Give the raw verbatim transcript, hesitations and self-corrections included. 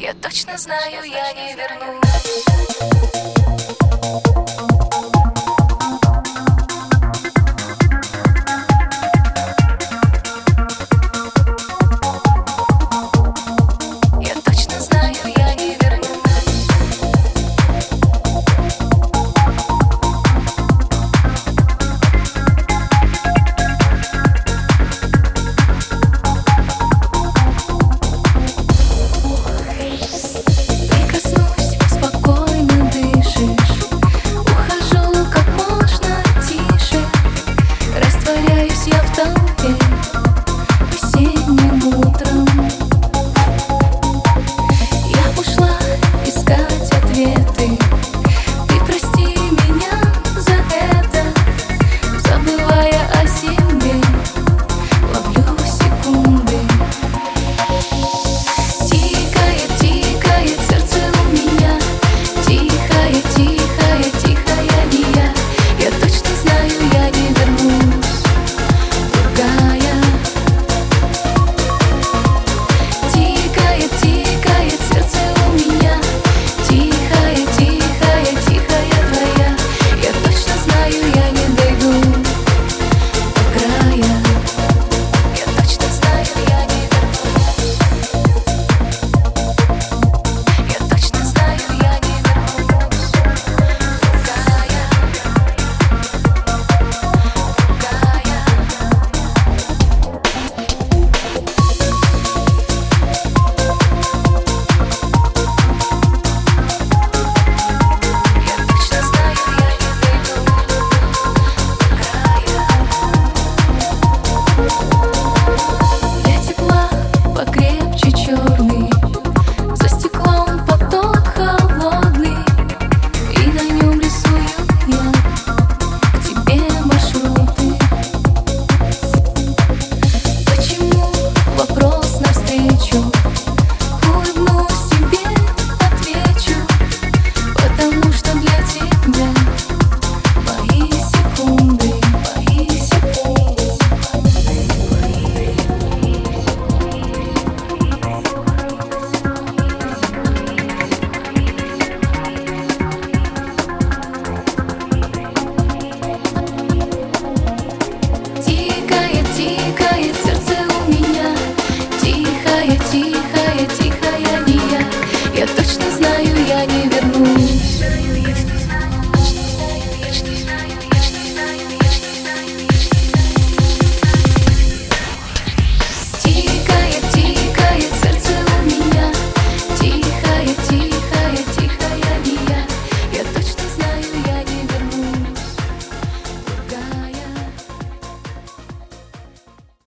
Я точно знаю, я не вернусь. Я в толпе осенним утром я ушла искать ответы. Ты прости меня за это, забывая о себе, ловлю секунды. Тикает, тикает сердце у меня, тихая, тихая, тихая не я. Я точно знаю, я не вернусь. Тикает, тикает сердце у меня, тихая, тихая, тихая твоя. Я точно знаю, я не дойду до края. Я точно знаю, я не вернусь. Я точно знаю, я не вернусь до края. Для тепла покрепче черный, за стеклом поток холодный, и на нем рисую я к тебе маршруты. Почему вопрос навстречу? Улыбнусь тебе, отвечу, потому что для тебя мои секунды, мои секунды. Тикает, тикает сердце у меня, тихая, тихая, тихая не я. Я точно знаю.